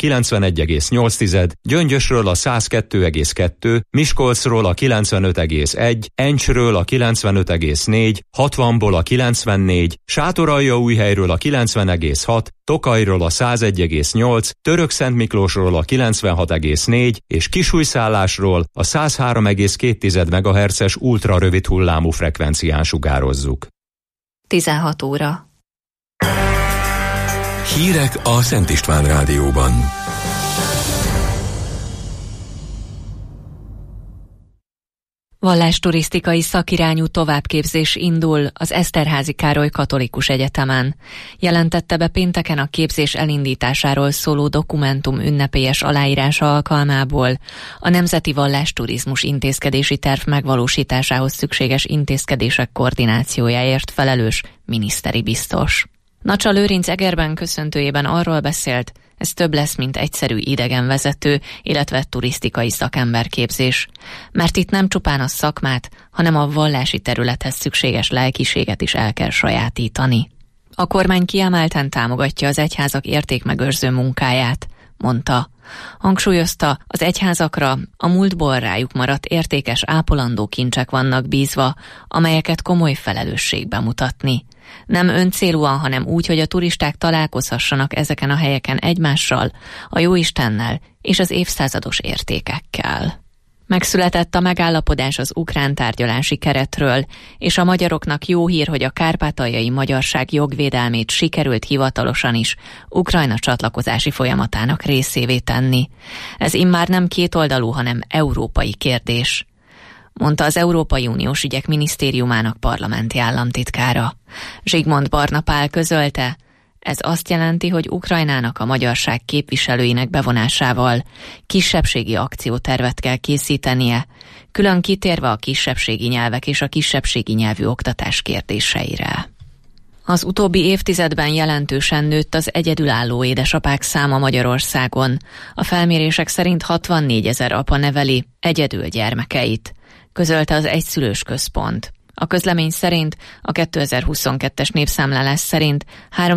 91,8, Gyöngyösről a 102,2, Miskolcról a 95,1, Encsről a 95,4, 60-ból a 94, Sátoraljaújhelyről a 90,6, Tokajról a 101,8, Törökszentmiklósról a 96,4 és Kisújszállásról a 103,2 MHz-es ultrarövid hullámú frekvencián sugározzuk. 16 óra. Hírek a Szent István Rádióban. Vallásturisztikai szakirányú továbbképzés indul az Eszterházy Károly Katolikus Egyetemen. Jelentette be pénteken a képzés elindításáról szóló dokumentum ünnepélyes aláírása alkalmából a Nemzeti Vallásturizmus intézkedési terv megvalósításához szükséges intézkedések koordinációjáért felelős miniszteri biztos. Nacsa Lőrinc Egerben köszöntőjében arról beszélt, ez több lesz, mint egyszerű idegenvezető, illetve turisztikai szakemberképzés. Mert itt nem csupán a szakmát, hanem a vallási területhez szükséges lelkiséget is el kell sajátítani. A kormány kiemelten támogatja az egyházak értékmegőrző munkáját, mondta. Hangsúlyozta, az egyházakra a múltból rájuk maradt értékes ápolandó kincsek vannak bízva, amelyeket komoly felelősség bemutatni. Nem öncélúan, hanem úgy, hogy a turisták találkozhassanak ezeken a helyeken egymással, a Jóistennel és az évszázados értékekkel. Megszületett a megállapodás az ukrán tárgyalási keretről, és a magyaroknak jó hír, hogy a kárpátaljai magyarság jogvédelmét sikerült hivatalosan is Ukrajna csatlakozási folyamatának részévé tenni. Ez immár nem kétoldalú, hanem európai kérdés, mondta az Európai Uniós Ügyek Minisztériumának parlamenti államtitkára. Zsigmond Barna Pál közölte, ez azt jelenti, hogy Ukrajnának a magyarság képviselőinek bevonásával kisebbségi akciótervet kell készítenie, külön kitérve a kisebbségi nyelvek és a kisebbségi nyelvű oktatás kérdéseire. Az utóbbi évtizedben jelentősen nőtt az egyedülálló édesapák száma Magyarországon. A felmérések szerint 64 000 apa neveli egyedül gyermekeit, közölte az Egyszülős Központ. A közlemény szerint a 2022-es népszámlálás szerint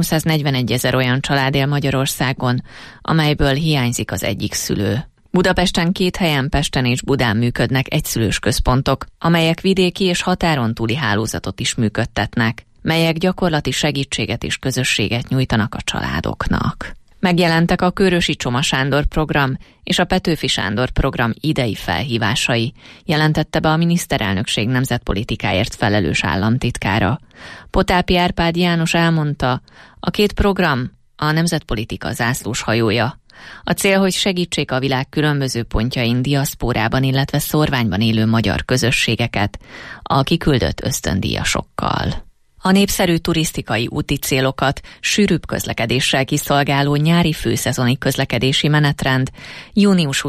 341 000 olyan család él Magyarországon, amelyből hiányzik az egyik szülő. Budapesten 2 helyen, Pesten és Budán működnek egyszülős központok, amelyek vidéki és határon túli hálózatot is működtetnek, melyek gyakorlati segítséget és közösséget nyújtanak a családoknak. Megjelentek a Kőrösi Csoma Sándor program és a Petőfi Sándor program idei felhívásai, jelentette be a miniszterelnökség nemzetpolitikáért felelős államtitkára. Potápi Árpád János elmondta, a 2 program a nemzetpolitika zászlós hajója. A cél, hogy segítsék a világ különböző pontjain diaszpórában, illetve szórványban élő magyar közösségeket a kiküldött ösztöndíjasokkal. A népszerű turisztikai úti célokat sűrűbb közlekedéssel kiszolgáló nyári főszezoni közlekedési menetrend június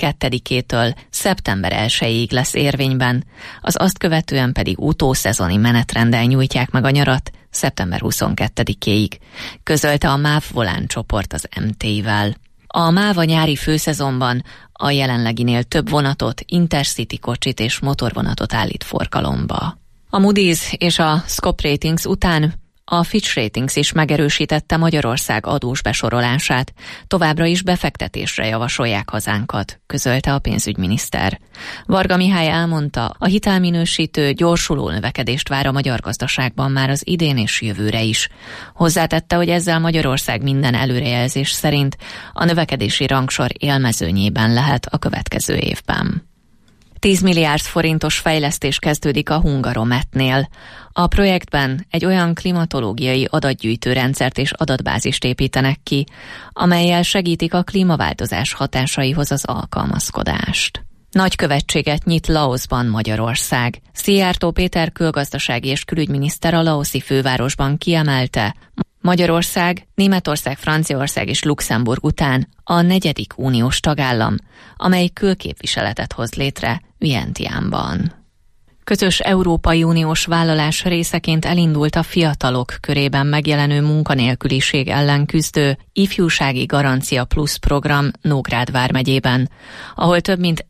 22-től szeptember 1-ig lesz érvényben, az azt követően pedig utószezoni menetrenddel nyújtják meg a nyarat szeptember 22-ig, közölte a MÁV Volán csoport az MT-vel. A MÁV a nyári főszezonban a jelenleginél több vonatot, intercity kocsit és motorvonatot állít forgalomba. A Moody's és a Scope Ratings után a Fitch Ratings is megerősítette Magyarország adós besorolását, továbbra is befektetésre javasolják hazánkat, közölte a pénzügyminiszter. Varga Mihály elmondta, a hitelminősítő gyorsuló növekedést vár a magyar gazdaságban már az idén és jövőre is. Hozzátette, hogy ezzel Magyarország minden előrejelzés szerint a növekedési rangsor élmezőnyében lehet a következő évben. 10 milliárd forintos fejlesztés kezdődik a Hungarometnél. A projektben egy olyan klimatológiai adatgyűjtő rendszert és adatbázist építenek ki, amellyel segítik a klímaváltozás hatásaihoz az alkalmazkodást. Nagykövetséget nyit Laoszban Magyarország. Szijjártó Péter külgazdasági és külügyminiszter a laoszi fővárosban kiemelte, Magyarország, Németország, Franciaország és Luxemburg után a 4. uniós tagállam, amely külképviseletet hoz létre Vientiánban. Közös Európai Uniós vállalás részeként elindult a fiatalok körében megjelenő munkanélküliség ellen küzdő Ifjúsági Garancia Plus program Nógrád vármegyében, ahol több mint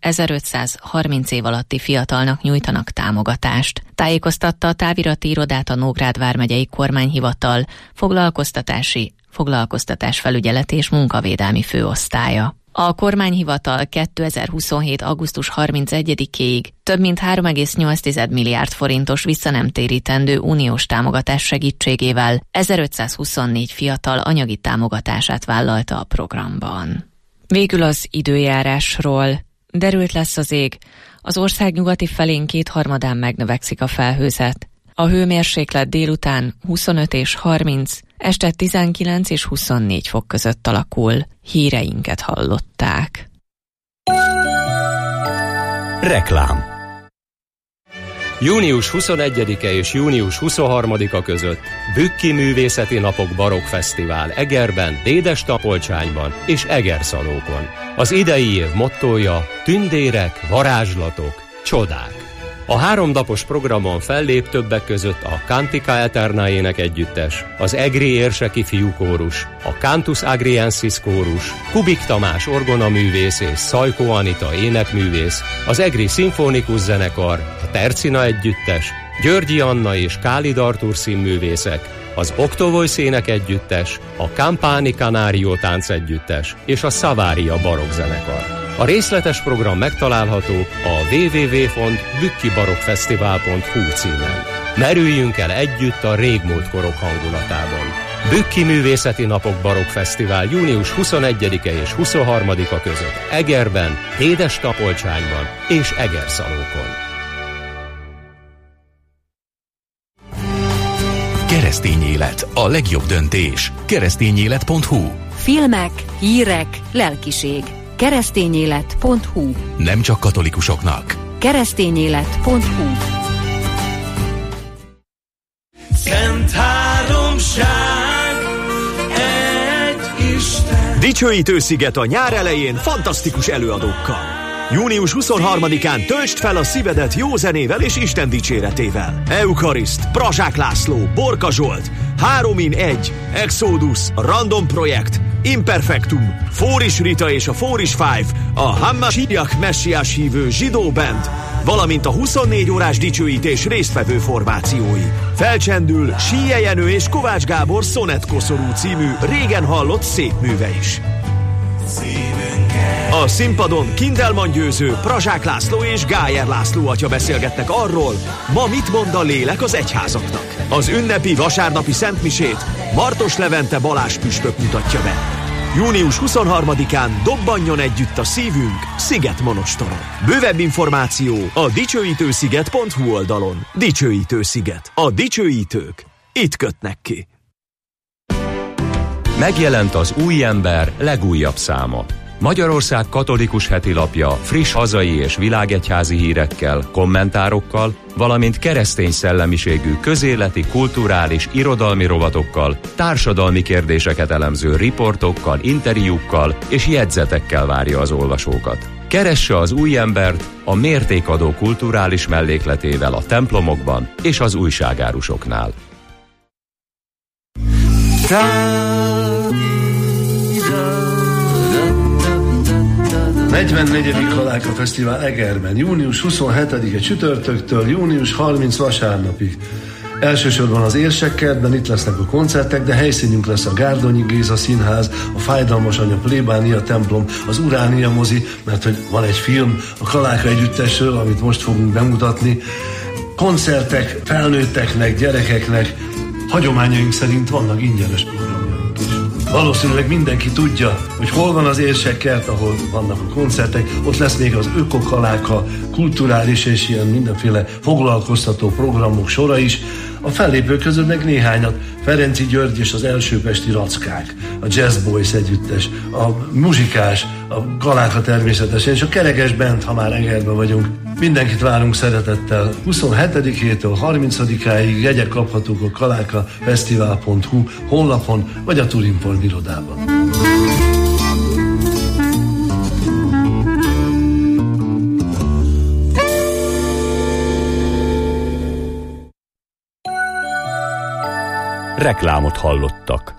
1530 év alatti fiatalnak nyújtanak támogatást. Tájékoztatta a távirati irodát a Nógrád vármegyei kormányhivatal foglalkoztatási, foglalkoztatásfelügyeleti és munkavédelmi főosztálya. A kormányhivatal 2027. augusztus 31-ig több mint 3,8 milliárd forintos visszanemtérítendő uniós támogatás segítségével 1524 fiatal anyagi támogatását vállalta a programban. Végül az időjárásról. Derült lesz az ég. Az ország nyugati felén 2/3 megnövekszik a felhőzet. A hőmérséklet délután 25 és 30, este 19 és 24 fok között alakul. Híreinket hallották. Reklám. Június 21-e és június 23-a között Bükki Művészeti Napok Barokk Fesztivál Egerben, Dédes-Tapolcsányban és Egerszalókon. Az idei év mottója: tündérek, varázslatok, csodák. A 3 napos programon fellép többek között a Cantica Eterna énekegyüttes, az Egri érseki fiúkórus, a Cantus Agriensis kórus, Kubik Tamás orgonaművész és Szajkó Anita énekművész, az Egri szimfonikus zenekar, a Tercina együttes, Györgyi Anna és Kálid Artúr színművészek, az Octovoice énekegyüttes, a Campani Canario táncegyüttes és a Savaria barokkzenekar. A részletes program megtalálható a www.bükkibarokkfesztivál.hu címen. Merüljünk el együtt a régmúlt korok hangulatában. Bükki Művészeti Napok Barokk Fesztivál június 21-e és 23-a között Egerben, Dédes-Tapolcsányban és Egerszalókon. Keresztény élet, a legjobb döntés. Keresztényélet.hu. Filmek, hírek, lelkiség. Keresztényélet.hu. Nem csak katolikusoknak. Keresztényélet.hu. Szent háromság, egy Isten. Dicsőítő-sziget a nyár elején fantasztikus előadókkal. Június 23-án töltsd fel a szívedet jó zenével és Isten dicséretével. Euchariszt, Prazsák László, Borka Zsolt, 3-in-1, Exodus, Random Projekt, Imperfectum, Fóris Rita és a Fóris Five, a Hammasiak messiás hívő zsidó band, valamint a 24 órás dicsőítés résztvevő formációi. Felcsendül Síje Jenő és Kovács Gábor Szonett Koszorú című régen hallott szép műve is. A színpadon Kindelman Győző, Prazsák László és Gájer László atya beszélgetnek arról, ma mit mond a lélek az egyházaknak. Az ünnepi vasárnapi szentmisét Martos Levente Balázs püspök mutatja be. Június 23-án dobbanjon együtt a szívünk Szigetmonostoron. Bővebb információ a dicsőítősziget.hu oldalon. Dicsőítő-sziget. A dicsőítők itt kötnek ki. Megjelent az Új Ember legújabb száma. Magyarország katolikus hetilapja friss hazai és világegyházi hírekkel, kommentárokkal, valamint keresztény szellemiségű közéleti, kulturális, irodalmi rovatokkal, társadalmi kérdéseket elemző riportokkal, interjúkkal és jegyzetekkel várja az olvasókat. Keresse az Új Embert a mértékadó kulturális mellékletével a templomokban és az újságárusoknál. 44. Kaláka Fesztivál Egerben, június 27-e csütörtöktől június 30 vasárnapig. Elsősorban az Érsekkertben itt lesznek a koncertek, de helyszínünk lesz a Gárdonyi Géza Színház, a Fájdalmas Anya plébánia templom, az Uránia mozi, mert hogy van egy film a Kaláka együttesről, amit most fogunk bemutatni. Koncertek felnőtteknek, gyerekeknek, hagyományaink szerint vannak ingyenes programjaink is. Valószínűleg mindenki tudja, hogy hol van az Érsekkert, ahol vannak a koncertek, ott lesz még az Ökokaláka, kulturális és ilyen mindenféle foglalkoztató programok sora is. A fellépők közül meg néhányat, Ferenci György és az Elsőpesti Rackák, a Jazz Boys együttes, a Muzsikás, a Kaláka természetesen, és a Kereges Band, ha már Egerben vagyunk. Mindenkit várunk szeretettel. 27-től 30-áig jegyek kaphatók a kalákafesztivál.hu honlapon, vagy a Turimport irodában. Reklámot hallottak.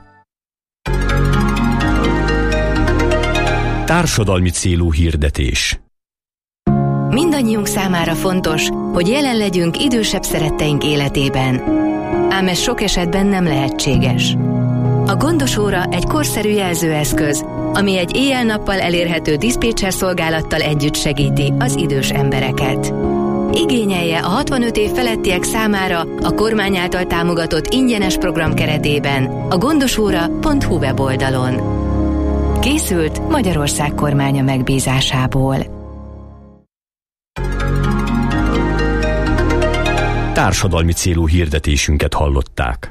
Társadalmi célú hirdetés. Mindannyiunk számára fontos, hogy jelen legyünk idősebb szeretteink életében. Ám ez sok esetben nem lehetséges. A Gondos óra egy korszerű jelzőeszköz, ami egy éjjel-nappal elérhető diszpécser szolgálattal együtt segíti az idős embereket. Igényelje a 65 év felettiek számára a kormány által támogatott ingyenes program keretében a gondosóra.hu weboldalon. Készült Magyarország kormánya megbízásából. Társadalmi célú hirdetésünket hallották.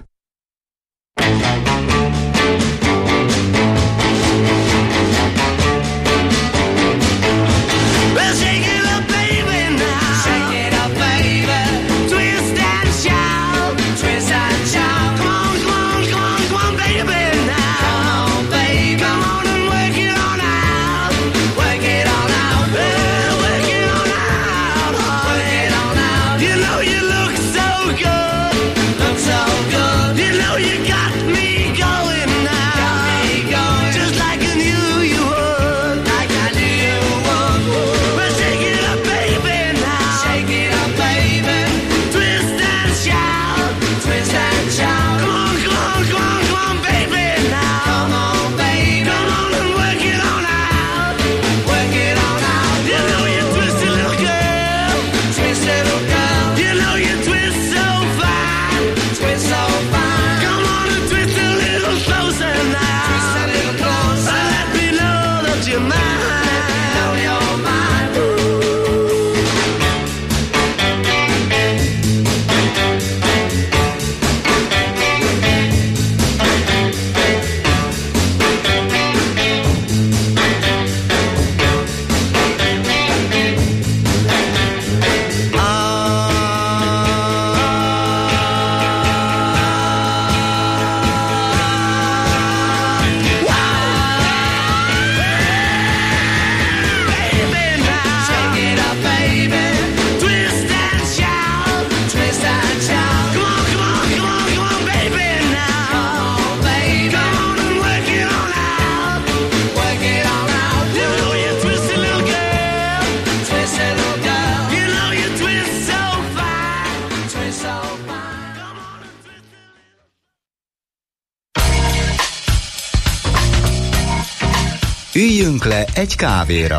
Üljünk le egy kávéra.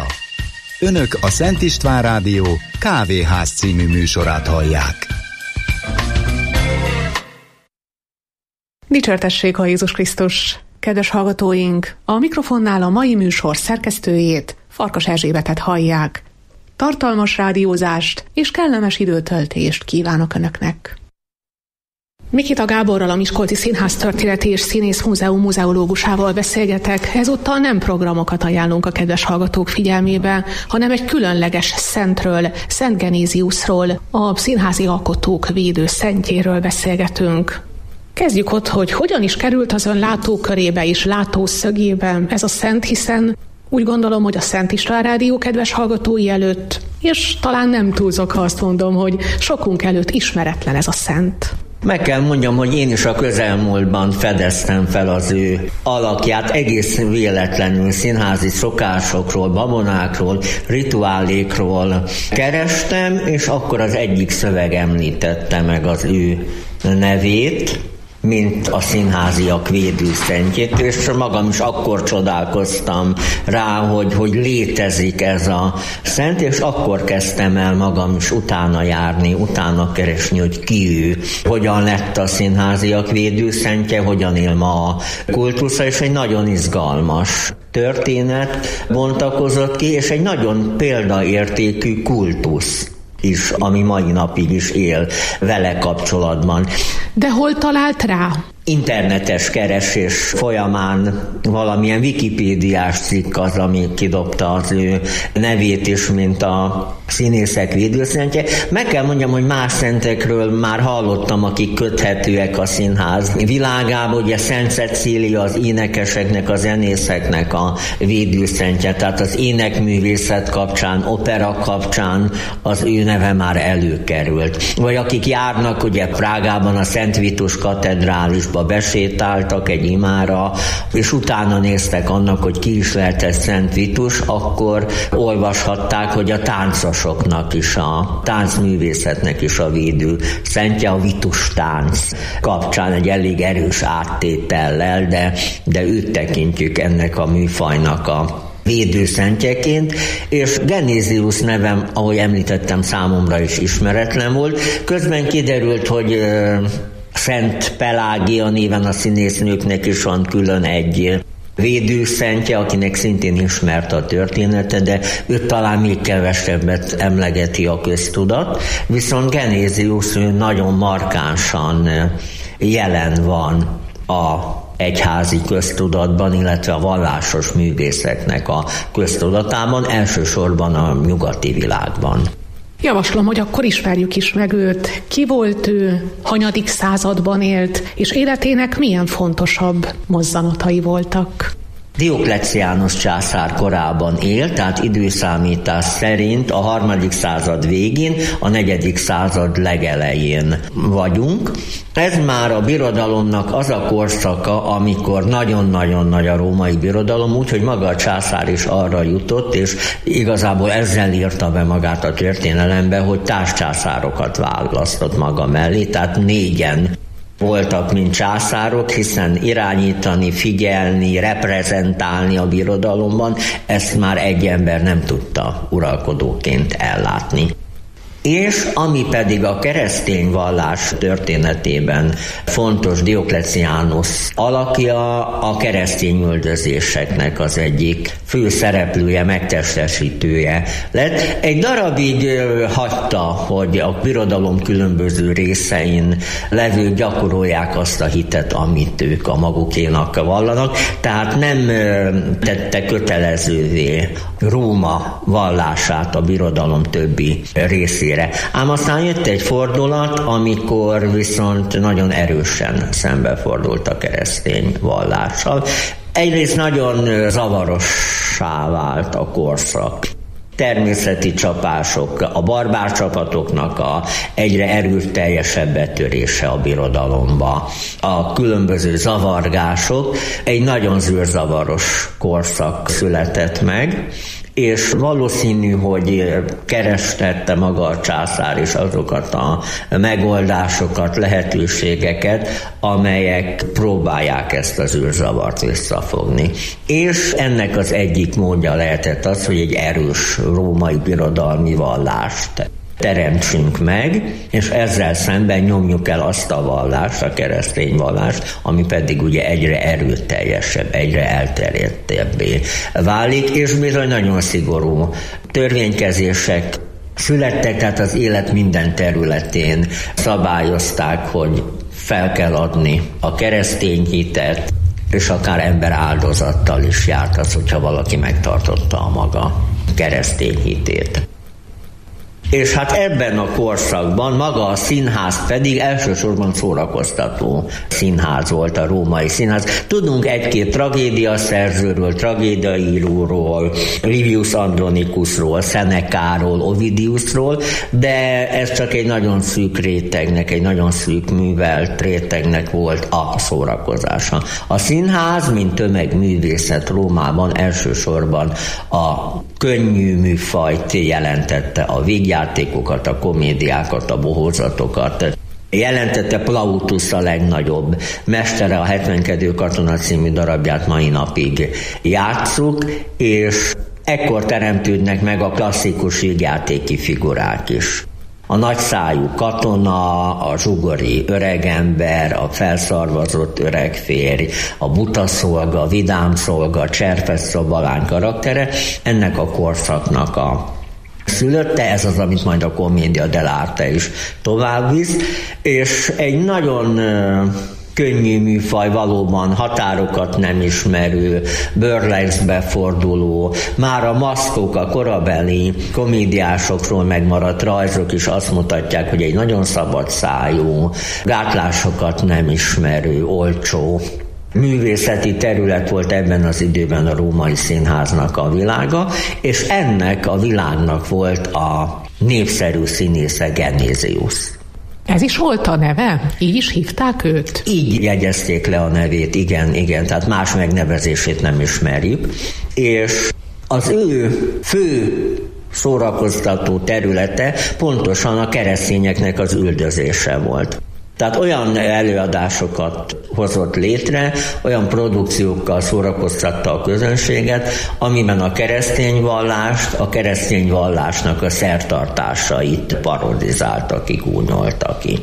Önök a Szent István Rádió Kávéház című műsorát hallják. Dicsértessék a Jézus Krisztus! Kedves hallgatóink, a mikrofonnál a mai műsor szerkesztőjét, Farkas Erzsébetet hallják. Tartalmas rádiózást és kellemes időtöltést kívánok Önöknek! Mikita Gáborral, a Miskolci Színház Történeti és Színész Múzeum muzeológusával beszélgetek. Ezúttal nem programokat ajánlunk a kedves hallgatók figyelmébe, hanem egy különleges szentről, Szent Genéziusról, a színházi alkotók védő szentjéről beszélgetünk. Kezdjük ott, hogy hogyan is került az ön látókörébe és látószögébe ez a szent, hiszen úgy gondolom, hogy a Szent István Rádió kedves hallgatói előtt, és talán nem túlzok, ha azt mondom, hogy sokunk előtt ismeretlen ez a szent. Meg kell mondjam, hogy én is a közelmúltban fedeztem fel az ő alakját, egész véletlenül színházi szokásokról, babonákról, rituálékról kerestem, és akkor az egyik szöveg említette meg az ő nevét, mint a színháziak védőszentjét, és magam is akkor csodálkoztam rá, hogy létezik ez a szent, és akkor kezdtem el magam is utána járni, utána keresni, hogy ki ő, hogyan lett a színháziak védőszentje, hogyan él ma a kultusza, és egy nagyon izgalmas történet bontakozott ki, és egy nagyon példaértékű kultusz is, ami mai napig is él vele kapcsolatban. De hol talált rá? Internetes keresés folyamán valamilyen wikipédiás cikk az, ami kidobta az ő nevét is, mint a színészek védőszentje. Meg kell mondjam, hogy más szentekről már hallottam, akik köthetőek a színház világába, ugye Szent Cecília az énekeseknek, a zenészeknek a védőszentje, tehát az énekművészet kapcsán, opera kapcsán az ő neve már előkerült. Vagy akik járnak ugye Prágában a Szent Vitus katedrálisba, városba besétáltak egy imára, és utána néztek annak, hogy ki is lehetett Szent Vitus, akkor olvashatták, hogy a táncosoknak is, a táncművészetnek is a védő szentje a Vitus tánc kapcsán egy elég erős áttétellel, de őt tekintjük ennek a műfajnak a védőszentjeként, és Genézius nevem, ahogy említettem, számomra is ismeretlen volt. Közben kiderült, hogy Szent Pelágia néven a színésznőknek is van külön egy védőszentje, akinek szintén ismert a története, de őt talán még kevesebbet emlegeti a köztudat, viszont Genézius nagyon markánsan jelen van a egyházi köztudatban, illetve a vallásos művészeknek a köztudatában, elsősorban a nyugati világban. Javaslom, hogy akkor ismerjük is meg őt. Ki volt ő, hanyadik században élt, és életének milyen fontosabb mozzanatai voltak? Diokleciánus császár korában élt, tehát időszámítás szerint a 3. század végén, a 4. század legelején vagyunk. Ez már a birodalomnak az a korszaka, amikor nagyon-nagyon nagy a római birodalom, úgyhogy maga a császár is arra jutott, és igazából ezzel írta be magát a történelembe, hogy társcsászárokat választott maga mellé, tehát 4-en voltak, mint császárok, hiszen irányítani, figyelni, reprezentálni a birodalomban, ezt már egy ember nem tudta uralkodóként ellátni. És ami pedig a keresztény vallás történetében fontos, Diokleciánus alakja, a keresztény üldözéseknek az egyik fő szereplője, megtestesítője lett. Egy darabig hagyta, hogy a birodalom különböző részein levők gyakorolják azt a hitet, amit ők a magukénak vallanak, tehát nem tette kötelezővé Róma vallását a birodalom többi részére. Ám aztán jött egy fordulat, amikor viszont nagyon erősen szembefordult a keresztény vallással. Egyrészt nagyon zavarossá vált a korszak. Természeti csapások, a barbár csapatoknak a egyre erőteljesebb betörése a birodalomba, a különböző zavargások, egy nagyon zűrzavaros korszak született meg, és valószínű, hogy kerestette maga a császár is azokat a megoldásokat, lehetőségeket, amelyek próbálják ezt az űrzavart visszafogni. És ennek az egyik módja lehetett az, hogy egy erős római birodalmi vallást teremtsünk meg, és ezzel szemben nyomjuk el azt a vallást, a keresztény vallást, ami pedig ugye egyre erőteljesebb, egyre elterjedtebbé válik, és bizony nagyon szigorú törvénykezések születtek, tehát az élet minden területén szabályozták, hogy fel kell adni a keresztény hitet, és akár ember áldozattal is járt az, hogyha valaki megtartotta a maga keresztény hitét. És hát ebben a korszakban maga a színház pedig elsősorban szórakoztató színház volt, a római színház. Tudunk egy-két tragédiaszerzőről, tragédiaíróról, Livius Andronicusról, Senecáról, Ovidiusról, de ez csak egy nagyon szűk rétegnek, egy nagyon szűk művelt rétegnek volt a szórakozása. A színház, mint tömegművészet Rómában elsősorban a könnyű műfajt jelentette, a vígjátékokat, a komédiákat, a bohózatokat. Jelentette Plautus a legnagyobb mestere, a 70. katona című darabját mai napig játsszuk, és ekkor teremtődnek meg a klasszikus vígjátéki figurák is. A nagyszájú katona, a zsugori öregember, a felszarvazott öreg férj, a buta szolga, a vidám szolga, a cserpes szobalány karaktere, ennek a korszaknak a szülötte, ez az, amit majd a Commedia dell'arte is tovább visz, és egy nagyon könnyű műfaj, valóban határokat nem ismerő, burlesque forduló, már a maszkok, a korabeli komédiásokról megmaradt rajzok is azt mutatják, hogy egy nagyon szabad szájú, gátlásokat nem ismerő, olcsó művészeti terület volt ebben az időben a római színháznak a világa, és ennek a világnak volt a népszerű színésze Genézius. Ez is volt a neve? Így is hívták őt? Így jegyezték le a nevét, igen, tehát más megnevezését nem ismerjük. És az ő fő szórakoztató területe pontosan a keresztényeknek az üldözése volt. Tehát olyan előadásokat hozott létre, olyan produkciókkal szórakoztatta a közönséget, amiben a keresztény vallást, a keresztény vallásnak a szertartásait parodizálta ki, gúnyolta ki.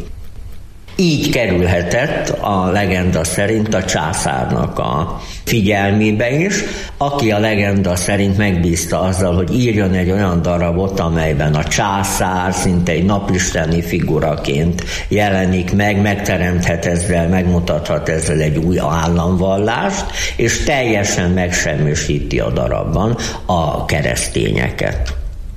Így kerülhetett a legenda szerint a császárnak a figyelmébe is, aki a legenda szerint megbízta azzal, hogy írjon egy olyan darabot, amelyben a császár szinte egy napisteni figuraként jelenik meg, megteremthet ezzel, megmutathat ezzel egy új államvallást, és teljesen megsemmisíti a darabban a keresztényeket.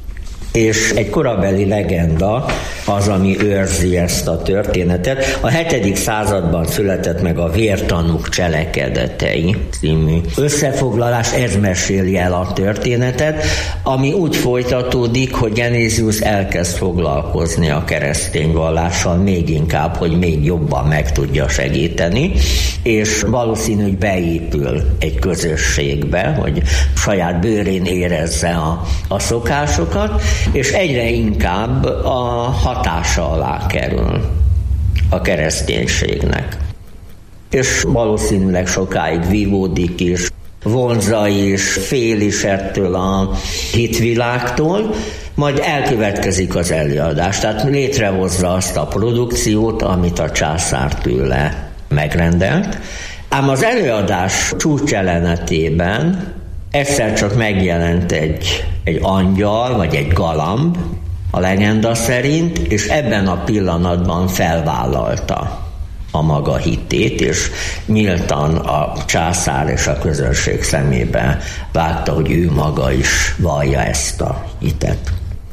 És egy korabeli legenda az, ami őrzi ezt a történetet. A 7. században született meg a Vértanúk cselekedetei című összefoglalás, ez meséli el a történetet, ami úgy folytatódik, hogy Genesius elkezd foglalkozni a keresztény vallással még inkább, hogy még jobban meg tudja segíteni, és valószínű, hogy beépül egy közösségbe, hogy saját bőrén érezze a szokásokat, és egyre inkább a hatása alá kerül a kereszténységnek. És valószínűleg sokáig vívódik is, vonza is, fél is ettől a hitvilágtól, majd elkövetkezik az előadás, tehát létrehozza azt a produkciót, amit a császár tőle megrendelt. Ám az előadás csúcsjelenetében egyszer csak megjelent egy angyal, vagy egy galamb, a legenda szerint, és ebben a pillanatban felvállalta a maga hitét, és nyíltan a császár és a közönség szemébe vágta, hogy ő maga is vallja ezt a hitet.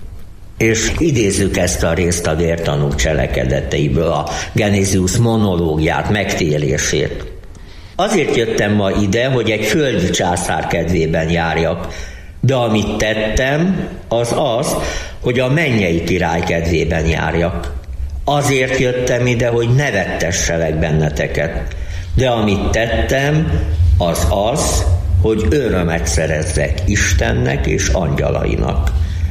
És idézzük ezt a részt a Vértanúk cselekedeteiből, a Genesius monológiát, megtérését. Azért jöttem ma ide, hogy egy földi császár kedvében járjak, de amit tettem, az, hogy a mennyei király kedvében járjak. Azért jöttem ide, hogy ne vettesselek benneteket, de amit tettem, az, hogy örömet szerezzek Istennek és angyalainak.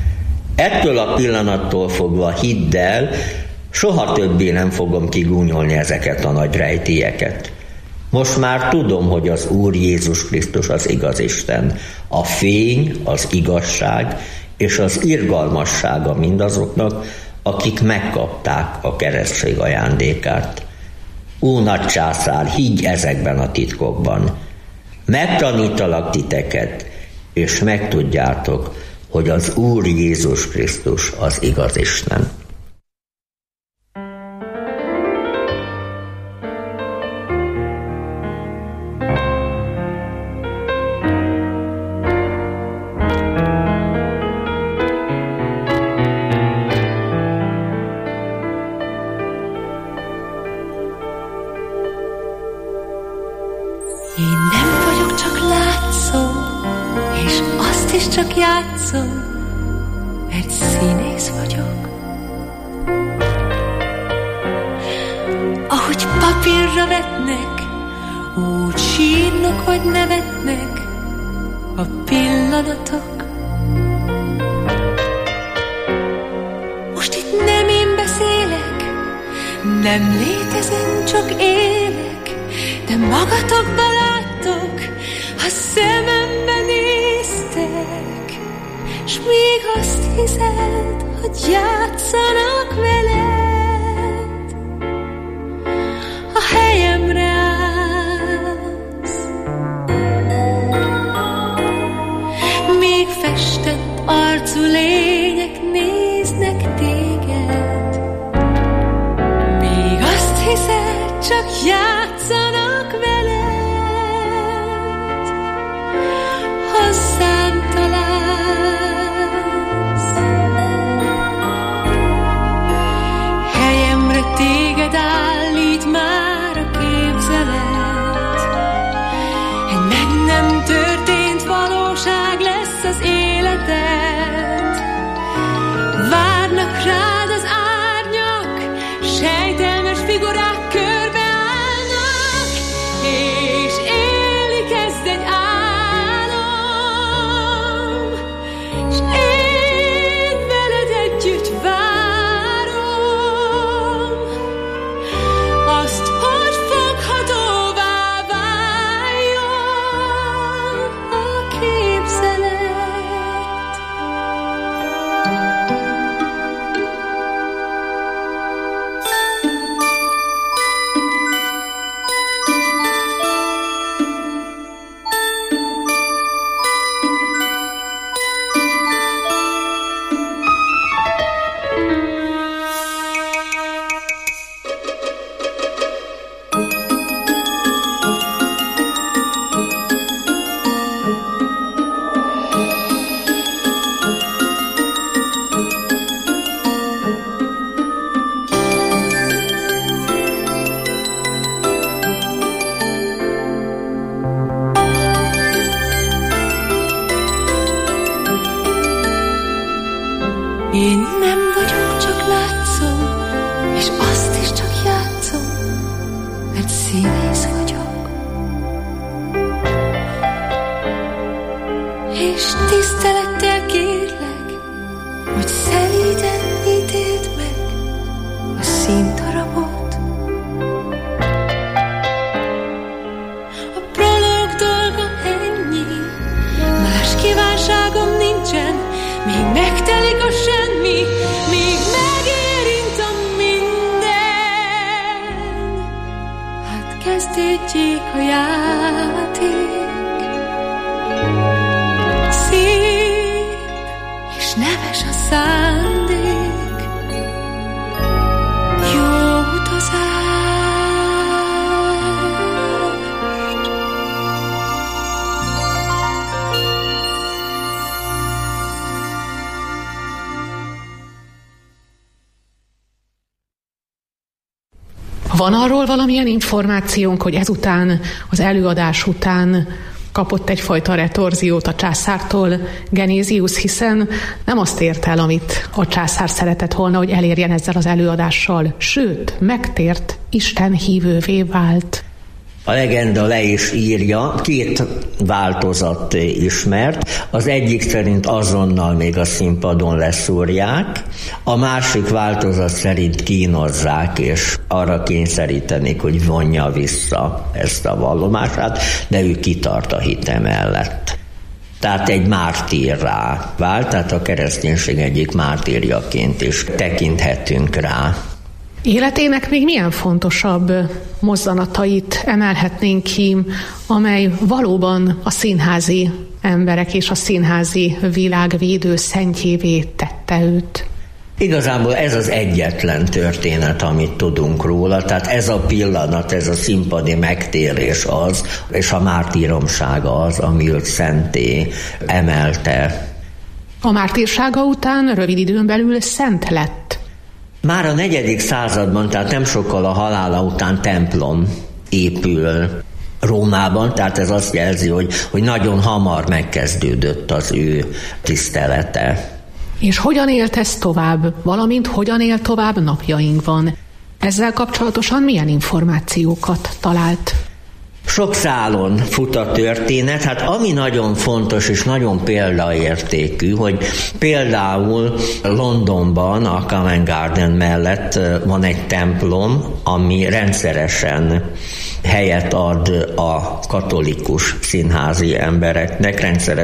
Ettől a pillanattól fogva hidd el, soha többé nem fogom kigúnyolni ezeket a nagy rejtélyeket. Most már tudom, hogy az Úr Jézus Krisztus az igaz Isten, a fény, az igazság és az irgalmassága mindazoknak, akik megkapták a keresztség ajándékát. Ó, nagy császár, higgy ezekben a titkokban. Megtanítalak titeket, és megtudjátok, hogy az Úr Jézus Krisztus az igaz Isten. Én nem vagyok csak látszó, és azt is csak játszom, mert színész vagyok. Ahogy papírra vetnek, úgy sírnak vagy nevetnek a pillanatok. Most itt nem én beszélek, nem létezem, csak élek, de magatokba láttok, ha szemembe néztek, s még azt hiszed, hogy játszanak veled. A helyemre állsz, még festett arcú lények néznek téged, még azt hiszed, csak játszanak veled. Hozzám találsz, helyemre téged állít már a képzelet. Egy meg nem történt valóság lesz az életed. Várnak rád az árnyak, se Én nem vagyok, csak látszom, és azt is csak játszom, mert színész vagyok. És tisztelettel kérlek, hogy szelíden ítéld meg a színdarabot. A prológ dolga ennyi, más kívánságom nincsen, még megtelik a semmi, még megérint a minden. Hát kezdődjék a játék. Szép és nemes a szándék. Jó utazást! Van arról valamilyen információnk, hogy ezután, az előadás után kapott egyfajta retorziót a császártól Genézius, hiszen nem azt ért el, amit a császár szeretett volna, hogy elérjen ezzel az előadással, sőt, megtért, Isten hívővé vált. A legenda le is írja, 2 változat ismert, az egyik szerint azonnal még a színpadon leszúrják, a másik változat szerint kínozzák, és arra kényszerítenék, hogy vonja vissza ezt a vallomását, de ő kitart a hite mellett. Tehát egy mártírrá vált, tehát a kereszténység egyik mártírjaként is tekinthetünk rá. Életének még milyen fontosabb mozzanatait emelhetnénk ki, amely valóban a színházi emberek és a színházi világ védőszentjévé tette őt? Igazából ez az egyetlen történet, amit tudunk róla, tehát ez a pillanat, ez a színpadi megtérés az, és a mártíromsága az, ami őt szenté emelte. A mártírsága után rövid időn belül szent lett. Már a 4. században, tehát nem sokkal a halála után templom épül Rómában, tehát ez azt jelzi, hogy nagyon hamar megkezdődött az ő tisztelete. És hogyan élt ez tovább, valamint hogyan él tovább napjainkban? Ezzel kapcsolatosan milyen információkat talált? Sok szálon fut a történet, hát ami nagyon fontos és nagyon példaértékű, hogy például Londonban a Covent Garden mellett van egy templom, ami rendszeresen helyet ad a katolikus színházi embereknek,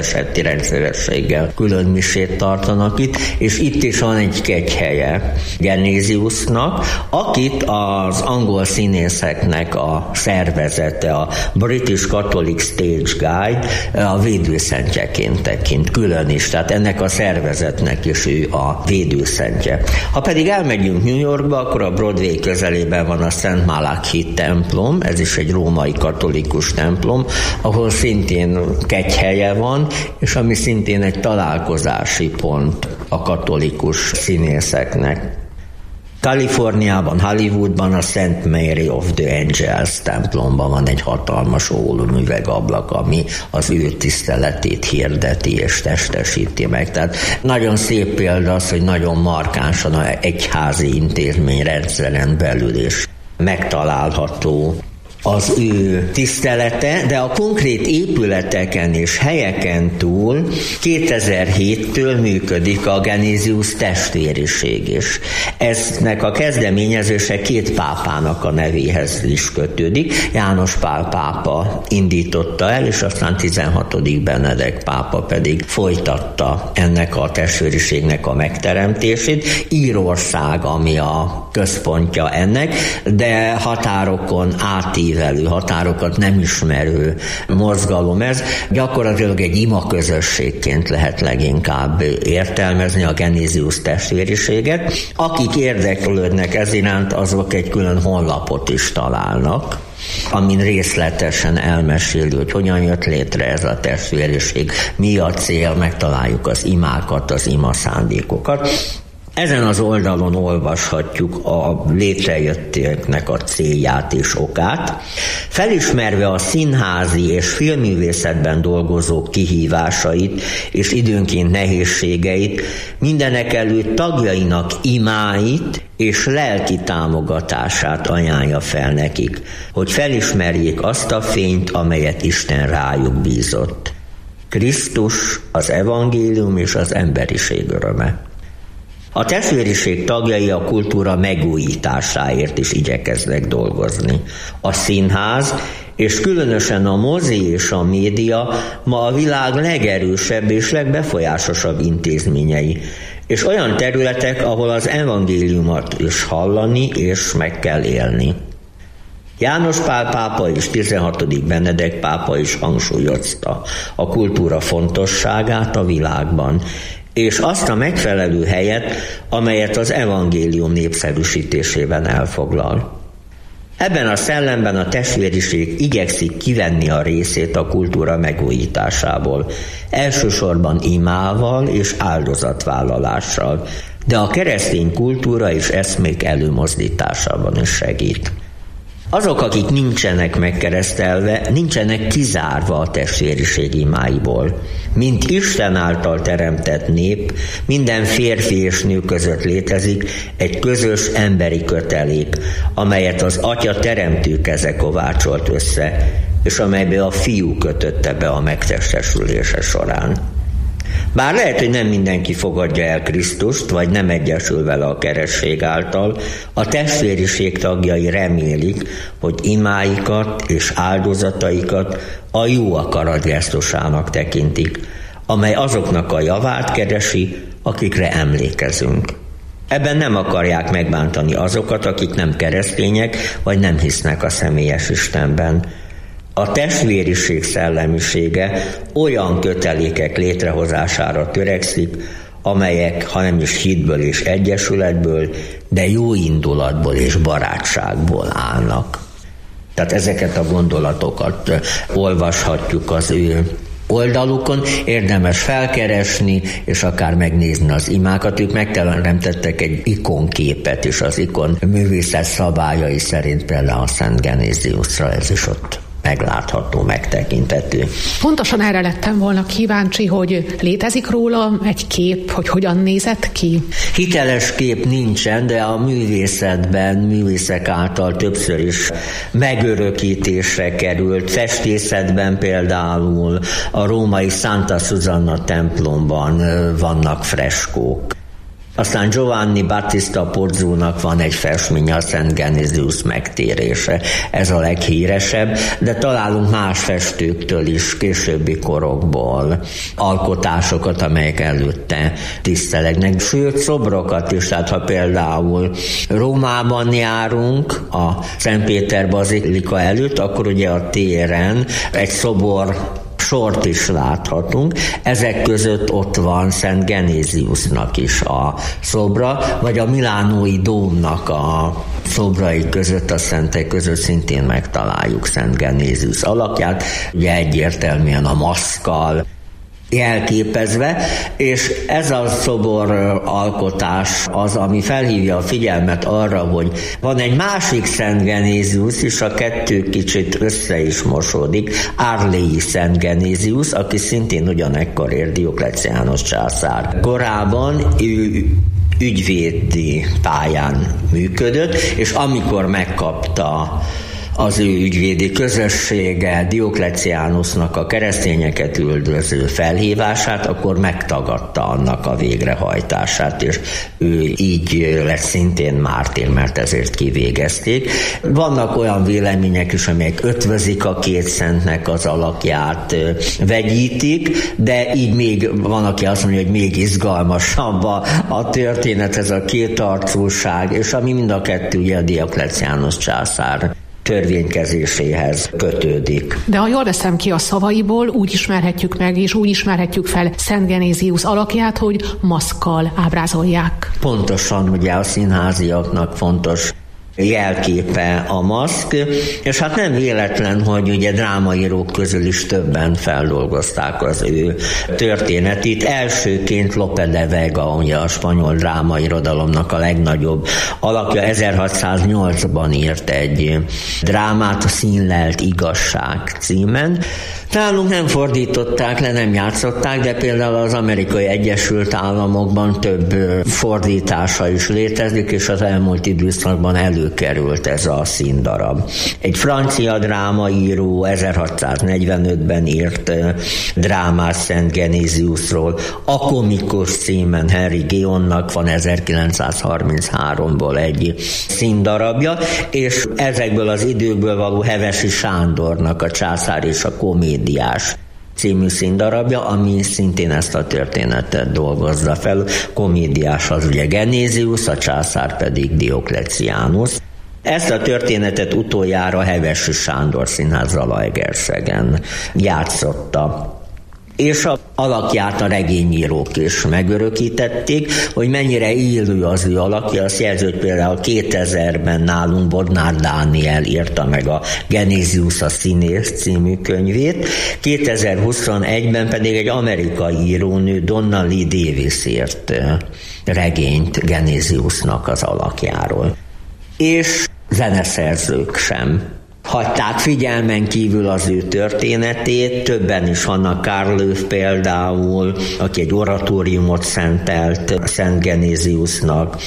rendszerességgel külön misét tartanak itt, és itt is van egy kegyhelye Genéziusnak, akit az angol színészeknek a szervezete, a British Catholic Stage Guide a védőszentjeként tekint külön is, tehát ennek a szervezetnek is ő a védőszentje. Ha pedig elmegyünk New Yorkba, akkor a Broadway közelében van a Szent Malachy templom, ez is egy római katolikus templom, ahol szintén kegyhelye van, és ami szintén egy találkozási pont a katolikus színészeknek. Kaliforniában, Hollywoodban a St. Mary of the Angels templomban van egy hatalmas ólomüvegablak, ami az ő tiszteletét hirdeti és testesíti meg. Tehát nagyon szép példa az, hogy nagyon markánsan az egyházi intézményrendszeren belül is megtalálható az ő tisztelete, de a konkrét épületeken és helyeken túl 2007-től működik a Genézius testvériség is. Eznek a kezdeményezése 2 pápának a nevéhez is kötődik. János Pál pápa indította el, és aztán 16. Benedek pápa pedig folytatta ennek a testvériségnek a megteremtését. Írország, ami a központja ennek, de határokon átívelő, határokat nem ismerő mozgalom ez. Gyakorlatilag egy ima közösségként lehet leginkább értelmezni a Genézius testvériséget. Akik érdeklődnek ez iránt, azok egy külön honlapot is találnak, amin részletesen elmeséli, hogy hogyan jött létre ez a testvériség, mi a cél, megtaláljuk az imákat, az ima szándékokat. Ezen az oldalon olvashatjuk a létrejöttének a célját és okát, felismerve a színházi és filmművészetben dolgozók kihívásait és időnként nehézségeit, mindenekelőtt tagjainak imáit és lelki támogatását ajánlja fel nekik, hogy felismerjék azt a fényt, amelyet Isten rájuk bízott. Krisztus, az evangélium és az emberiség öröme. A testvériség tagjai a kultúra megújításáért is igyekeznek dolgozni. A színház, és különösen a mozi és a média ma a világ legerősebb és legbefolyásosabb intézményei, és olyan területek, ahol az evangéliumot is hallani és meg kell élni. János Pál pápa és 16. Benedek pápa is hangsúlyozta a kultúra fontosságát a világban, és azt a megfelelő helyet, amelyet az evangélium népszerűsítésében elfoglal. Ebben a szellemben a testvériség igyekszik kivenni a részét a kultúra megújításából, elsősorban imával és áldozatvállalással, de a keresztény kultúra és eszmék előmozdításában is segít. Azok, akik nincsenek megkeresztelve, nincsenek kizárva a testvériség imáiból. Mint Isten által teremtett nép, minden férfi és nő között létezik egy közös emberi kötelék, amelyet az Atya teremtő keze kovácsolt össze, és amelybe a Fiú kötötte be a megtestesülése során. Bár lehet, hogy nem mindenki fogadja el Krisztust, vagy nem egyesül vele a keresztség által, a testvériség tagjai remélik, hogy imáikat és áldozataikat a jó akarat gesztusának tekintik, amely azoknak a javát keresi, akikre emlékezünk. Ebben nem akarják megbántani azokat, akik nem keresztények, vagy nem hisznek a személyes Istenben. A testvériség szellemisége olyan kötelékek létrehozására törekszik, amelyek, ha nem is hitből és egyesületből, de jó indulatból és barátságból állnak. Tehát ezeket a gondolatokat olvashatjuk az ő oldalukon, érdemes felkeresni, és akár megnézni az imákat. Ők megteremtettek egy ikonképet, és az ikon művészet szabályai szerint például a Szent Genéziusra ez is ott meglátható, megtekintető. Pontosan erre lettem volna kíváncsi, hogy létezik róla egy kép, hogy hogyan nézett ki? Hiteles kép nincsen, de a művészetben, művészek által többször is megörökítésre került. Festészetben például a római Santa Susanna templomban vannak freskók. Aztán Giovanni Battista Pozzónak van egy festménye, a Szent Genézius megtérése. Ez a leghíresebb, de találunk más festőktől is későbbi korokból alkotásokat, amelyek előtte tisztelegnek. Sőt, szobrokat is, tehát ha például Rómában járunk a Szent Péter bazilika előtt, akkor ugye a téren egy szobor sort is láthatunk. Ezek között ott van Szent Genéziusnak is a szobra, vagy a milánói dómnak a szobrai között, a szentek között szintén megtaláljuk Szent Genézius alakját, ugye egyértelműen a maszkkal jelképezve, és ez a szobor alkotás az, ami felhívja a figyelmet arra, hogy van egy másik Szent Genézius, és a kettő kicsit össze is mosódik, Árléi Szent Genézius, aki szintén ugyanekkor ér Diokleciánus császár korában, ő ügyvédi pályán működött, és amikor megkapta az ő ügyvédi közössége Diokleciánusnak a keresztényeket üldöző felhívását, akkor megtagadta annak a végrehajtását, és ő így lett szintén mártír, mert ezért kivégezték. Vannak olyan vélemények is, amelyek ötvözik a két szentnek az alakját, vegyítik, de így még van, aki azt mondja, hogy még izgalmasabb a történet, ez a kétarcúság, és ami mind a kettő ugye a Diokleciánus császár törvénykezéséhez kötődik. De ha jól veszem ki a szavaiból, úgy ismerhetjük meg, és úgy ismerhetjük fel Szent Genézius alakját, hogy maszkkal ábrázolják. Pontosan, ugye a színháziaknak fontos jelképe a maszk, és hát nem véletlen, hogy ugye drámaírók közül is többen feldolgozták az ő történetét. Elsőként Lope de Vega, ugye a spanyol drámairodalomnak a legnagyobb alakja, 1608-ban írt egy drámát, a Színlelt igazság címen. Nálunk nem fordították le, nem játszották, de például az Amerikai Egyesült Államokban több fordítása is létezik, és az elmúlt időszakban előkerült ez a színdarab. Egy francia drámaíró 1645-ben írt drámát Szent Genéziusról, a komikus címen Henry Guionnak van 1933-ból egy színdarabja, és ezekből az időkből való Hevesi Sándornak a Császár és a Komédiás című színdarabja, ami szintén ezt a történetet dolgozza fel. Komédiás az ugye Genézius, a császár pedig Dioklecianus. Ezt a történetet utoljára Hevesi Sándor Színház Zalaegerszegen játszotta. És a alakját a regényírók is megörökítették, hogy mennyire élő az ő alakja. Azt jelzi, hogy például 2000-ben nálunk Bodnár Dániel írta meg a Genézius a színész című könyvét, 2021-ben pedig egy amerikai írónő, Donna Lee Davis írt regényt Genéziusnak az alakjáról. És zeneszerzők sem hagyták figyelmen kívül az ő történetét, többen is vannak, Karl Löw például, aki egy oratóriumot szentelt Szent Genéziusnak.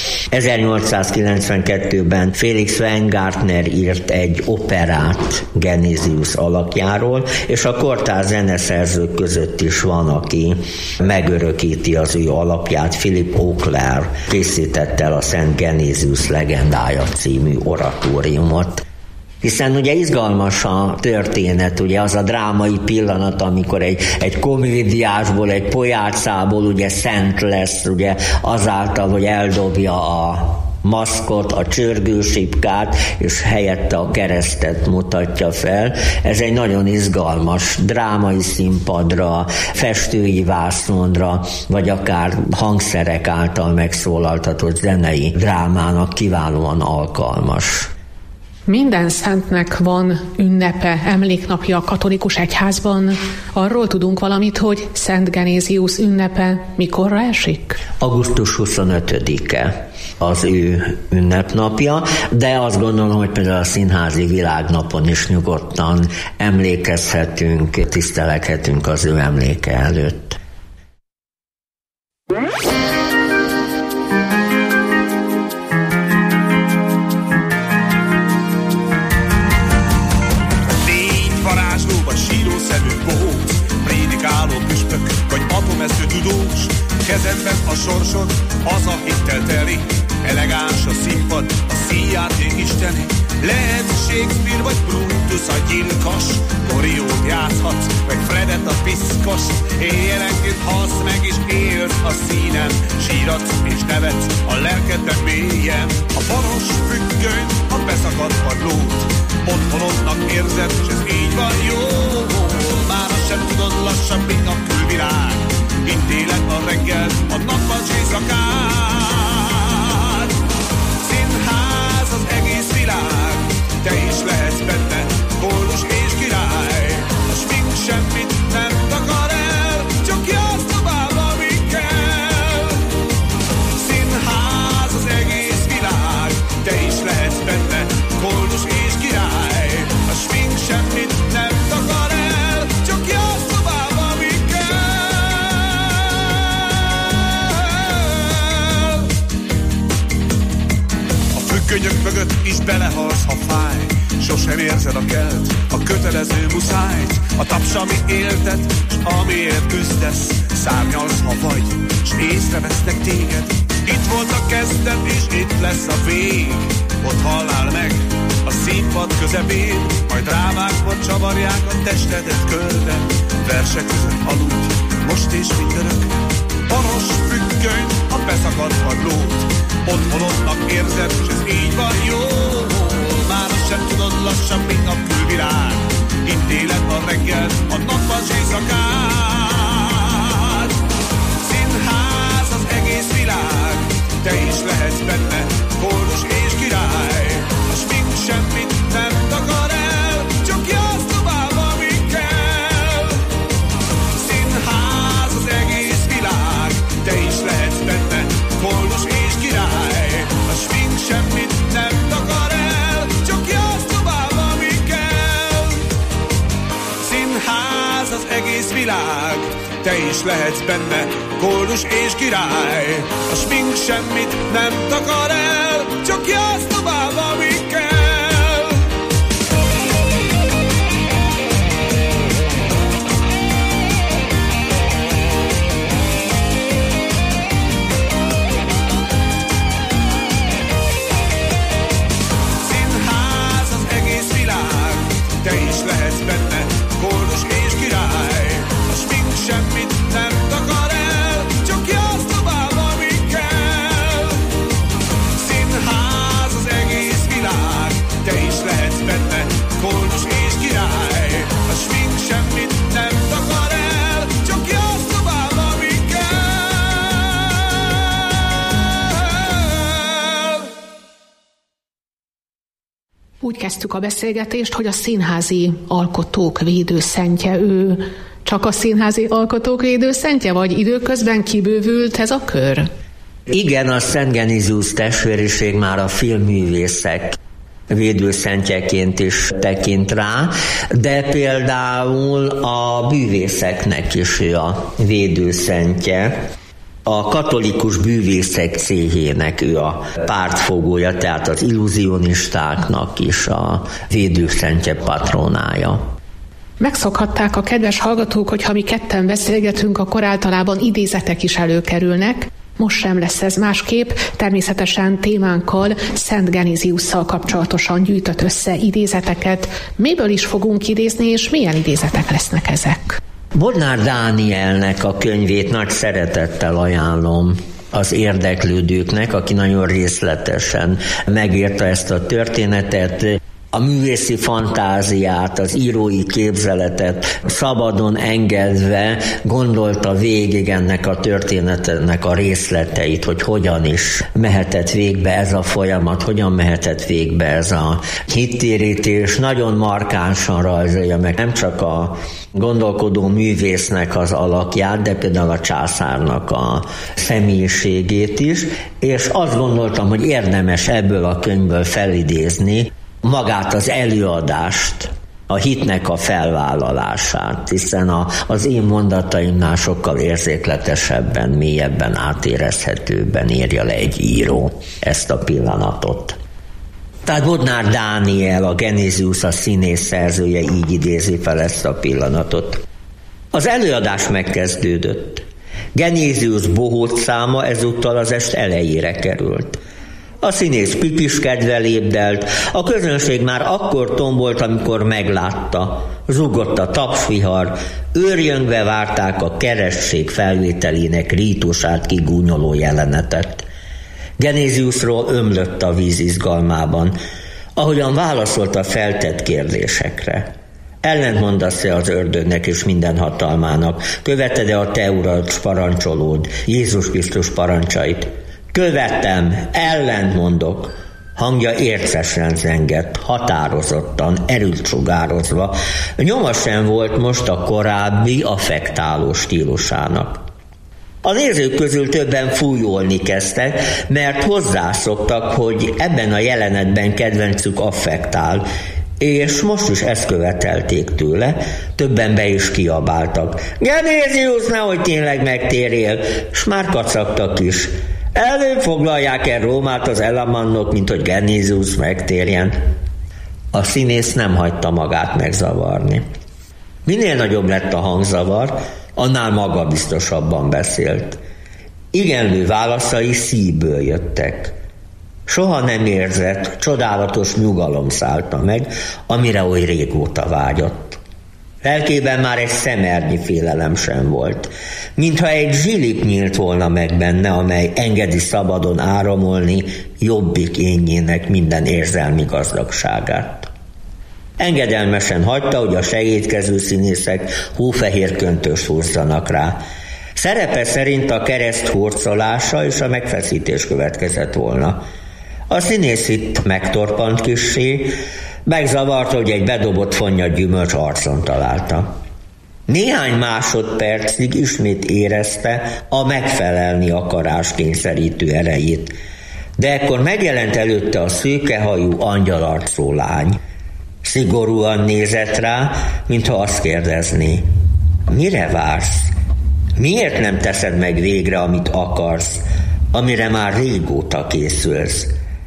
1892-ben Felix Weingartner írt egy operát Genézius alakjáról, és a kortárs zeneszerzők között is van, aki megörökíti az ő alapját. Philip Auclair készítette el a Szent Genézius legendája című oratóriumot. Hiszen ugye izgalmas a történet, ugye az a drámai pillanat, amikor egy komédiásból, egy pojácából ugye szent lesz, ugye azáltal, hogy eldobja a maszkot, a csörgősipkát, és helyette a keresztet mutatja fel. Ez egy nagyon izgalmas drámai színpadra, festői vászonra, vagy akár hangszerek által megszólaltatott zenei drámának kiválóan alkalmas. Minden szentnek van ünnepe, emléknapja a katolikus egyházban. Arról tudunk valamit, hogy Szent Genézius ünnepe mikorra esik? Augusztus 25-e az ő ünnepnapja, de azt gondolom, hogy például a Színházi Világnapon is nyugodtan emlékezhetünk, tisztelhetünk az ő emléke előtt. Tudós, kezedben a sorsod, az a hittel teli, elegáns a színpad, a színjáték isteni. Lehet Shakespeare vagy Brutus a gyilkos, Goriót játszhatsz, vagy Fredet a piszkos. Éjjelenként halsz meg és élsz a színen, síratsz és nevetsz a lelkedben mélyen. A baros függöny, a beszakadt padlót, otthonodnak érzed, és ez így van jó. Már azt sem tudod lassan, mint a külvilág. Ítélet a reggel, a nappal éjszakát. Színház az egész világ, te is lehetsz benne, boldog és király. A smink semmit nem takar el, csak jársz tovább, amíg kell. Színház az egész világ, te is lehetsz benne, boldog és király. A smink semmit nem takar el, csak jársz tovább, amíg kell. Könyök mögött is belehalsz, ha fáj. Sosem érzed a kelt, a kötelező muszájt. A taps, ami éltet, s amiért küzdesz. Szárnyalsz, ha vagy, s észrevesznek téged. Itt volt a kezdet, és itt lesz a vég. Ott halál meg a színpad közepén, majd drámákban csavarják a testedet körbe. Versek között aludj, most és mindörök. Baros függöny, a beszakadt padlót, otthonodnak érzed, és ez így van jó. Már azt sem tudod lassan, mint a külvilág. Ítélet a reggel, a nappal éjszakát. Színház az egész világ, te is lehetsz benne, boldog és király. egész világ, te is lehetsz benne koldus és király. A smink semmit nem takar el, csak jársz tovább, amíg kell. Te is lehetsz benne, koldus és király. A smink semmit nem takar el, csak jársz tovább, amíg kell. Színház az egész világ, te is lehetsz benne, koldus és király. A smink semmit nem takar el, csak jársz tovább, amíg kell. Úgy kezdtük a beszélgetést, hogy a színházi alkotók védőszentje ő. Csak a színházi alkotók védőszentje, vagy időközben kibővült ez a kör? Igen, a Szent Genizeusz testvériség már a filmművészek védőszentjeként is tekint rá, de például a bűvészeknek is ő a védőszentje. A katolikus bűvészek céhének ő a pártfogója, tehát az illuzionistáknak is a védőszentje, patronája. Megszokhatták a kedves hallgatók, hogy ha mi ketten beszélgetünk, akkor általában idézetek is előkerülnek. Most sem lesz ez másképp, természetesen témánkkal, Szent Genizeusszal kapcsolatosan gyűjtött össze idézeteket. Miből is fogunk idézni, és milyen idézetek lesznek ezek? Bodnár Dánielnek a könyvét nagy szeretettel ajánlom az érdeklődőknek, aki nagyon részletesen megírta ezt a történetet. A művészi fantáziát, az írói képzeletet szabadon engedve gondolta végig ennek a történetnek a részleteit, hogy hogyan is mehetett végbe ez a folyamat, hogyan mehetett végbe ez a hittérítés. Nagyon markánsan rajzolja meg nem csak a gondolkodó művésznek az alakját, de például a császárnak a személyiségét is, és azt gondoltam, hogy érdemes ebből a könyvből felidézni magát az előadást, a hitnek a felvállalását, hiszen az én mondataimnál sokkal érzékletesebben, mélyebben, átérezhetőbben írja le egy író ezt a pillanatot. Tehát Bodnár Dániel, a Genizeusz, a színész szerzője így idézi fel ezt a pillanatot. Az előadás megkezdődött. Genizeusz bohócszáma ezúttal az est elejére került. A színész pipiskedve lépdelt, a közönség már akkor tombolt, amikor meglátta. Zúgott a tapsvihar, őrjöngve várták a keresztség felvételének rítusát kigúnyoló jelenetet. Genizeuszról ömlött a víz izgalmában, ahogyan válaszolt a feltett kérdésekre. Ellentmondasz-e az ördögnek és minden hatalmának? Követed-e a te urad parancsolód, Jézus Krisztus parancsait? Követem, ellentmondok. Hangja ércesen zengett, határozottan, erőt sugározva. Nyoma sem volt most a korábbi affektáló stílusának. A nézők közül többen fújolni kezdtek, mert hozzászoktak, hogy ebben a jelenetben kedvencük affektál, és most is ezt követelték tőle, többen be is kiabáltak. Genizeusz, nehogy tényleg megtérjél, s már kacagtak is. Előbb foglalják el Rómát az elamannok, mint hogy Genizeusz megtérjen. A színész nem hagyta magát megzavarni. Minél nagyobb lett a hangzavar, annál magabiztosabban beszélt. Igenlő válaszai szívből jöttek. Soha nem érzett, csodálatos nyugalom szállta meg, amire oly régóta vágyott. Lelkében már egy szemernyi félelem sem volt, mintha egy zsilip nyílt volna meg benne, amely engedi szabadon áramolni jobbik énjének minden érzelmi gazdagságát. Engedelmesen hagyta, hogy a segédkező színészek hófehér köntöst húzzanak rá. Szerepe szerint a kereszt hurcolása és a megfeszítés következett volna. A színész itt megtorpant kissé, megzavarta, hogy egy bedobott fonnyat gyümölcs arcon találta. Néhány másodpercig ismét érezte a megfelelni akarás kényszerítő erejét, de ekkor megjelent előtte a szőkehajú angyalarcú lány. Szigorúan nézett rá, mintha azt kérdezné, Mire vársz? Miért nem teszed meg végre, amit akarsz, amire már régóta készülsz?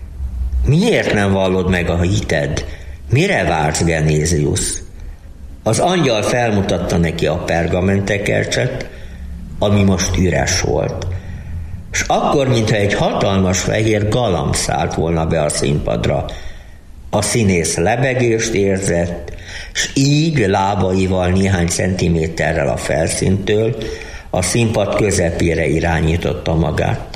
Miért nem vallod meg a hited? Mire vársz, Genézius? Az angyal felmutatta neki a pergamentekercset, ami most üres volt. És akkor, mintha egy hatalmas fehér galamb szállt volna be a színpadra, a színész lebegést érzett, és így lábaival néhány centiméterrel a felszíntől a színpad közepére irányította magát.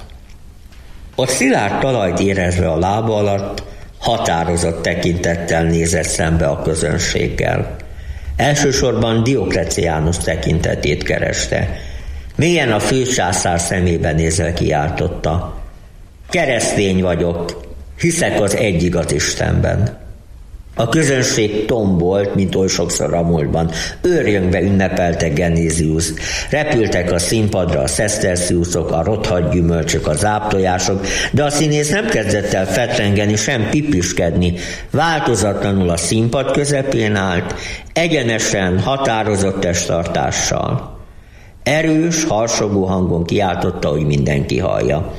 Ott szilárd talajt érezve a lába alatt, határozott tekintettel nézett szembe a közönséggel. Elsősorban Diokleciánus tekintetét kereste. Mélyen a főcsászár szemébe nézve kiáltotta: keresztény vagyok, hiszek az egy igaz Istenben. A közönség tombolt, mint oly sokszor a múltban. Őrjöngve ünnepelte Genéziuszt. Repültek a színpadra a szeszterciuszok, a rothadt gyümölcsök, a záptojások, de a színész nem kezdett el fetrengeni, sem pipiskedni. Változatlanul a színpad közepén állt, egyenesen, határozott testtartással. Erős, harsogó hangon kiáltotta, hogy mindenki hallja: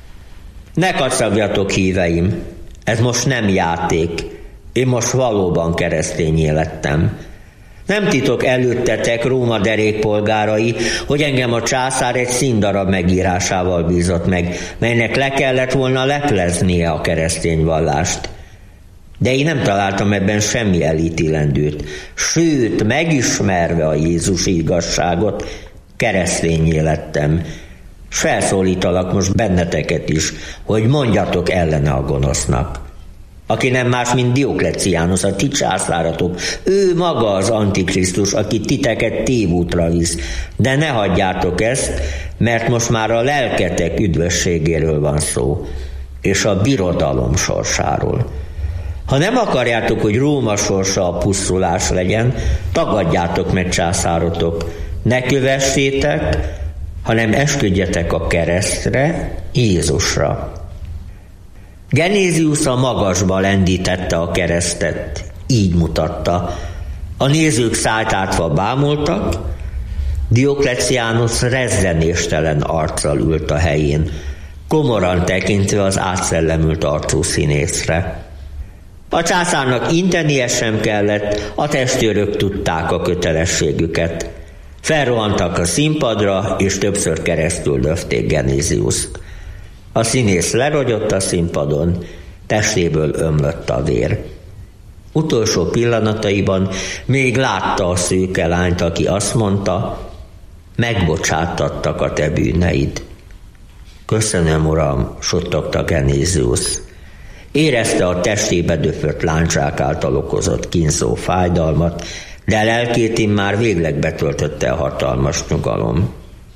ne kacagjatok, híveim, ez most nem játék. Én most valóban keresztényé lettem. Nem titok előttetek, Róma derékpolgárai, hogy engem a császár egy színdarab megírásával bízott meg, melynek le kellett volna lepleznie a keresztény vallást. De én nem találtam ebben semmi elítélendőt. Sőt, megismerve a Jézusi igazságot, keresztényé lettem. S felszólítalak most benneteket is, hogy mondjatok ellene a gonosznak. Aki nem más, mint Diokleciánus, a ti császáratok. Ő maga az Antikrisztus, aki titeket tévútra visz. De ne hagyjátok ezt, mert most már a lelketek üdvösségéről van szó, és a birodalom sorsáról. Ha nem akarjátok, hogy Róma sorsa a pusztulás legyen, tagadjátok meg császárotok. Ne kövessétek, hanem esküdjetek a keresztre, Jézusra. Genézius a magasba lendítette a keresztet, így mutatta. A nézők szájtátva bámultak, Diokleciánus rezzenéstelen arccal ült a helyén, komoran tekintve az átszellemült arcú színészre. A császárnak intenie sem kellett, a testőrök tudták a kötelességüket. Felrohantak a színpadra, és többször keresztül döfték Genéziust. A színész lerogyott a színpadon, testéből ömlött a vér. Utolsó pillanataiban még látta a szőke lányt, aki azt mondta: megbocsátattak a te bűneid. Köszönöm, uram, suttogta Genézius. Érezte a testébe döfött lándzsák által okozott kínzó fájdalmat, de lelkét immár végleg betöltötte a hatalmas nyugalom.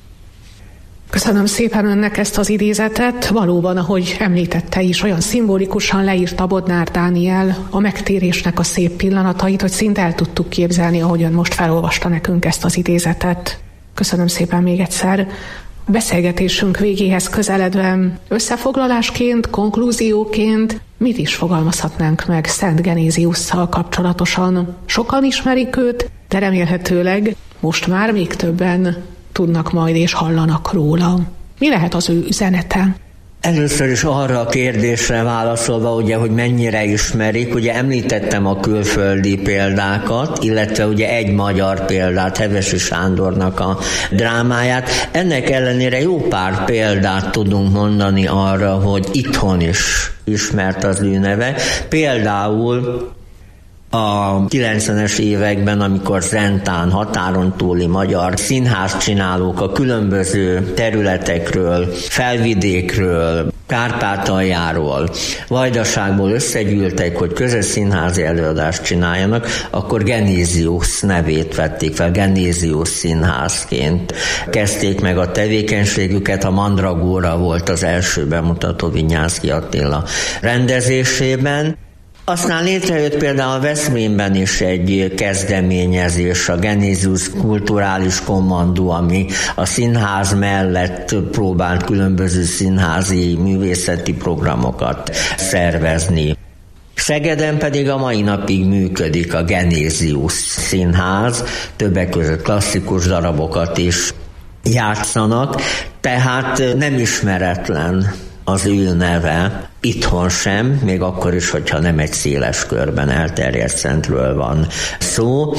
Köszönöm szépen önnek ezt az idézetet. Valóban, ahogy említette is, olyan szimbolikusan leírta Bodnár Dániel a megtérésnek a szép pillanatait, hogy szinte el tudtuk képzelni, ahogy ön most felolvasta nekünk ezt az idézetet. Köszönöm szépen még egyszer. A beszélgetésünk végéhez közeledve összefoglalásként, konklúzióként mit is fogalmazhatnánk meg Szent Genéziusszal kapcsolatosan? Sokan ismerik őt, de remélhetőleg most már még többen tudnak majd és hallanak róla. Mi lehet az ő üzenete? Először is arra a kérdésre válaszolva, ugye, hogy mennyire ismerik, ugye említettem a külföldi példákat, illetve ugye egy magyar példát, Hevesi Sándornak a drámáját. Ennek ellenére jó pár példát tudunk mondani arra, hogy itthon is ismert az ő neve. Például a 90-es években, amikor Zentán, határon túli magyar színházcsinálók a különböző területekről, Felvidékről, Kárpátaljáról, Vajdaságból összegyűltek, hogy közös színházi előadást csináljanak, akkor Genézius nevét vették fel, Genézius színházként kezdték meg a tevékenységüket. A Mandragóra volt az első bemutató Vinyánszky Attila rendezésében. Aztán létrejött például a Veszprémben is egy kezdeményezés, a Genézius Kulturális Kommandó, ami a színház mellett próbált különböző színházi művészeti programokat szervezni. Szegeden pedig a mai napig működik a Genézius Színház, többek között klasszikus darabokat is játszanak, tehát nem ismeretlen az ő neve itthon sem, még akkor is, hogyha nem egy széles körben elterjedt szentről van szó.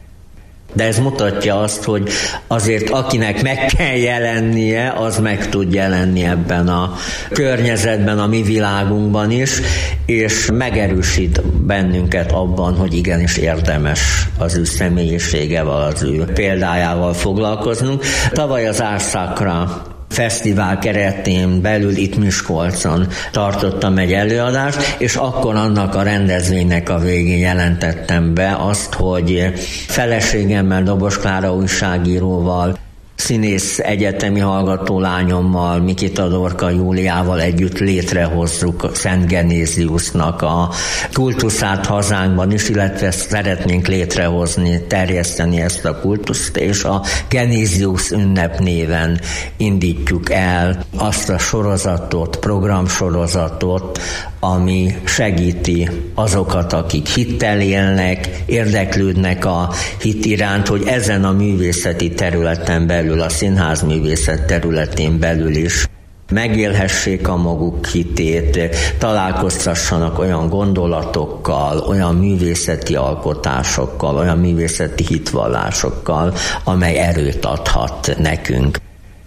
De ez mutatja azt, hogy azért akinek meg kell jelennie, az meg tud jelenni ebben a környezetben, a mi világunkban is, és megerősít bennünket abban, hogy igenis érdemes az ő személyiségevel, az ő példájával foglalkoznunk. Tavaly az Árszakra fesztivál keretén belül itt Miskolcon tartottam egy előadást, és akkor annak a rendezvénynek a végén jelentettem be azt, hogy feleségemmel, Dobos Klára újságíróval, színész egyetemi hallgató lányommal, Mikita Dorka Júliával együtt létrehozzuk Szent Genéziusnak a kultuszát hazánkban is, illetve szeretnénk létrehozni, terjeszteni ezt a kultuszt, és a Genézius ünnep néven indítjuk el azt a sorozatot, programsorozatot, ami segíti azokat, akik hittel élnek, érdeklődnek a hit iránt, hogy ezen a művészeti területen belül, a színházművészet területén belül is megélhessék a maguk hitét, találkoztassanak olyan gondolatokkal, olyan művészeti alkotásokkal, olyan művészeti hitvallásokkal, amely erőt adhat nekünk.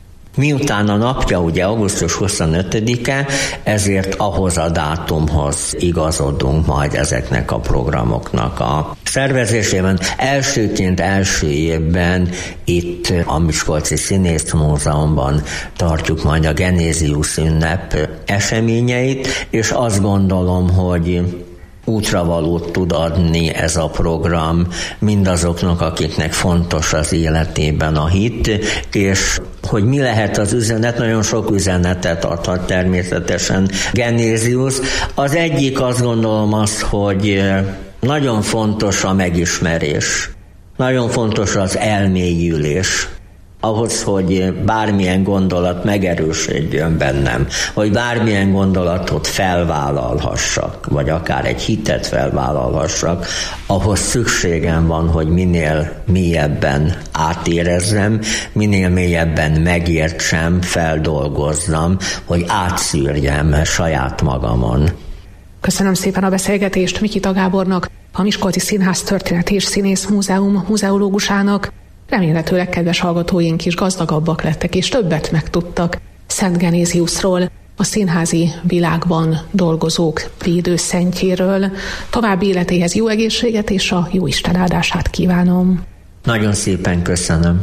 Miután a napja ugye augusztus 25-e, ezért ahhoz a dátumhoz igazodunk majd ezeknek a programoknak a szervezésében. Elsőként első évben itt a Miskolci Színész Múzeumban tartjuk majd a Genézius ünnep eseményeit, és azt gondolom, hogy útravalót tud adni ez a program mindazoknak, akiknek fontos az életében a hit, és hogy mi lehet az üzenet, nagyon sok üzenetet adhat természetesen Genézius. Az egyik, azt gondolom, az, hogy nagyon fontos a megismerés, nagyon fontos az elmélyülés, ahhoz, hogy bármilyen gondolat megerősödjön bennem, hogy bármilyen gondolatot felvállalhassak, vagy akár egy hitet felvállalhassak, ahhoz szükségem van, hogy minél mélyebben átérezzem, minél mélyebben megértsem, feldolgozzam, hogy átszűrjem saját magamon. Köszönöm szépen a beszélgetést Mikita Gábornak, a Miskolci Színház Történet és Színész Múzeum muzeológusának. Remélhetőleg kedves hallgatóink is gazdagabbak lettek, és többet megtudtak Szent Genéziusról, a színházi világban dolgozók védőszentjéről. További életéhez jó egészséget és a jó Isten áldását kívánom. Nagyon szépen köszönöm.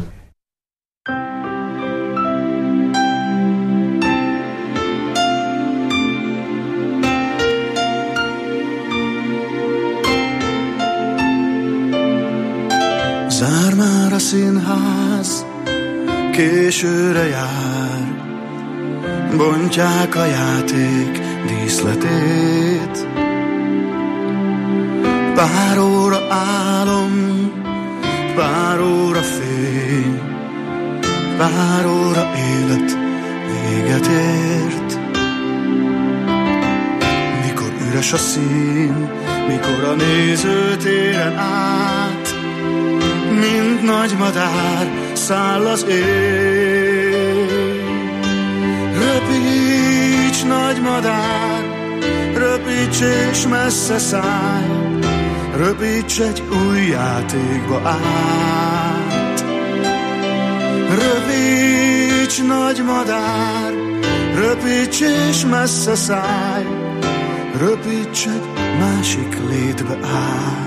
Zár már a színház, későre jár, bontják a játék díszletét. Pár óra álom, pár óra fény, pár óra élet véget ért. Mikor üres a szín, mikor a nézőtéren át, mint nagy madár száll az ég. Röpíts, nagy madár, röpíts és messze szállj, röpíts egy új játékba át. Röpíts, nagy madár, röpíts és messze szállj, röpíts egy másik létbe át.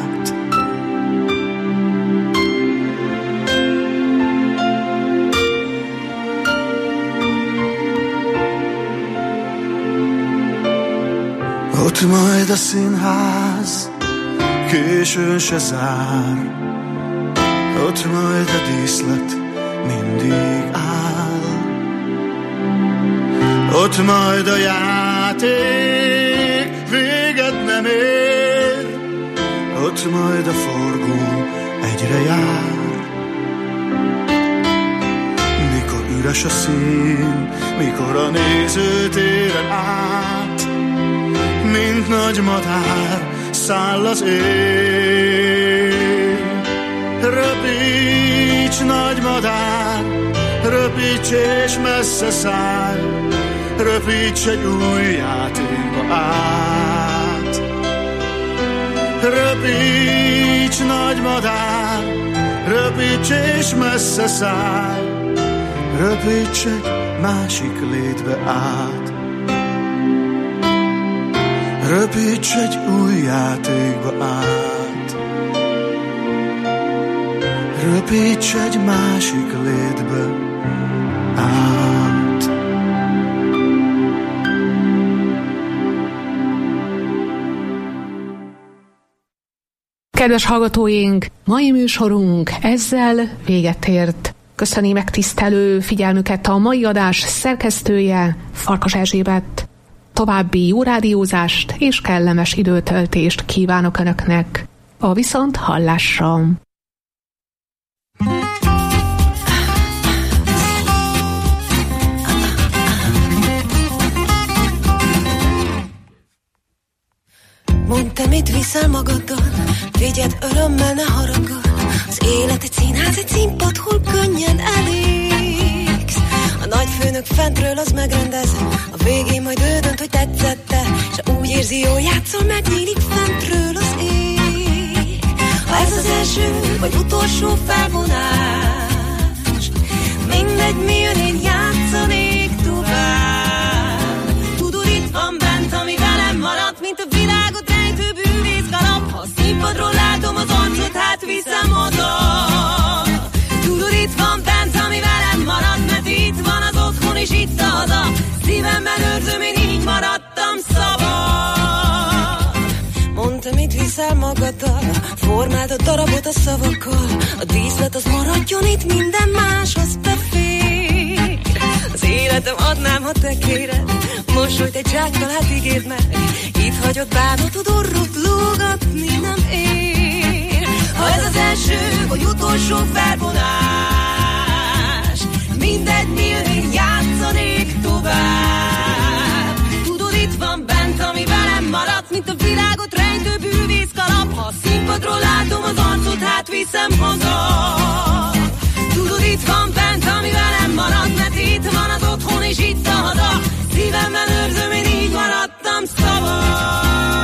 Ott majd a színház, későn se zár, ott majd a díszlet mindig áll. Ott majd a játék véget nem ér, ott majd a forgó egyre jár. Mikor üres a szín, mikor a nézőtéren át, mint nagy madár száll az ég. Röpíts, nagy madár, röpíts és messze szállj, röpíts egy új játékba át. Röpíts, nagy madár, röpíts és messze szállj, röpíts egy másik létbe át. Röpíts egy új játékba át. Röpíts egy másik létbe át. Kedves hallgatóink, mai műsorunk ezzel véget ért. Köszöni megtisztelő figyelmüket a mai adás szerkesztője, Farkas Erzsébet. További jó rádiózást és kellemes időtöltést kívánok Önöknek. A viszont hallásra! Mondd, te mit viszel magaddal, vigyed örömmel, ne haragudj. Az élet egy színház, egy színpad, hol könnyen elégsz. A nagyfőnök fentről az megrendez, a végén majd ő dönt, hogy tetszette, s úgy érzi, jól játszol, megnyílik fentről az ég. Ha ez az első vagy utolsó felvonás, mindegy, mi jön, én játszanék tovább. Tudod, itt van bent, ami velem maradt, mint a világot rejtő bűvész kalap. Ha a színpadról látom az arcot, hát viszem haza. Tudod, itt van bent, ami velem maradt, mert itt van az otthon és itt a haza. Szívemben őrzöm, én így maradtam szabad. Mondd, te mit viszel magaddal, formáld a darabot a szavakkal. A díszlet az maradjon itt, minden más az befér. Az életem adnám, ha te kéred, mosolyt egy zsákkal, hát ígérd meg. Itt hagyod bánatod, orrot lógatni nem ér. Ha ez az első vagy utolsó felvonás, mindegy, mi jön, én játszanék tovább. Tudod, itt van bent, ami velem maradt, mint a világot rejtő bűvész kalap. Ha a színpadról látom az arcot, hát viszem haza. Tudod, itt van bent, ami velem maradt, mert itt van az otthon és itt a haza. Szívemben őrzöm, én így maradtam szabad.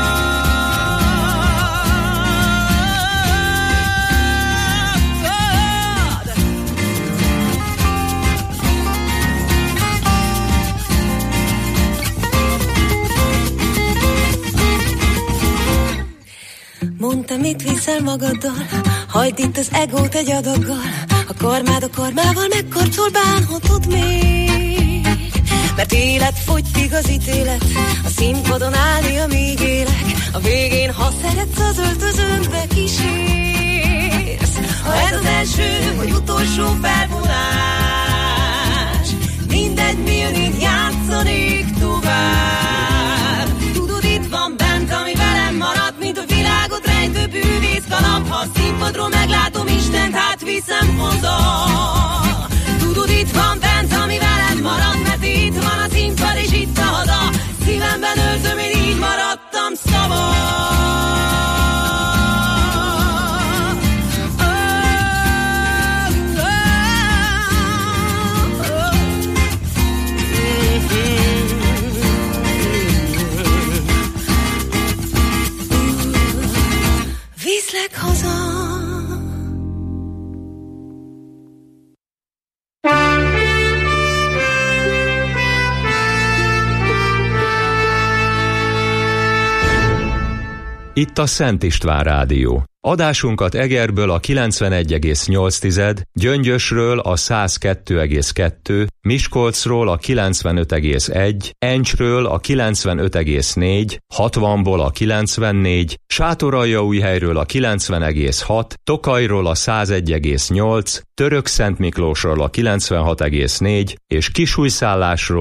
Mondd, te mit viszel magaddal, hagyd itt az egót egy adaggal. A karmád a karmával megkarcol, bánhatod még. Mert élet fogytig az ítélet, a színpadon állni, amíg élek. A végén, ha szeretsz, az öltözőmbe kísérsz. Ha ez az első vagy utolsó felvonás, mindegy, mi jön, én játszanék tovább. Tudod, itt van bent, ami velem maradt, mint a világot rejtő bűvész kalap. Ha a színpadról meglátom Istent, hát viszem haza. Tudod, itt van bent, ami velem maradt, mert itt van a színpad és itt a haza. Szívemben őrzöm, én így maradtam szabad. Viszlek haza. Itt a Szent István Rádió. Adásunkat Egerből a 91,8, Gyöngyösről a 102,2, Miskolcról a 95,1, Encsről a 95,4, 60-ból a 94, Sátoraljaújhelyről a 90,6, Tokajról a 101,8, Törökszentmiklósról a 96,4 és Kisújszállásról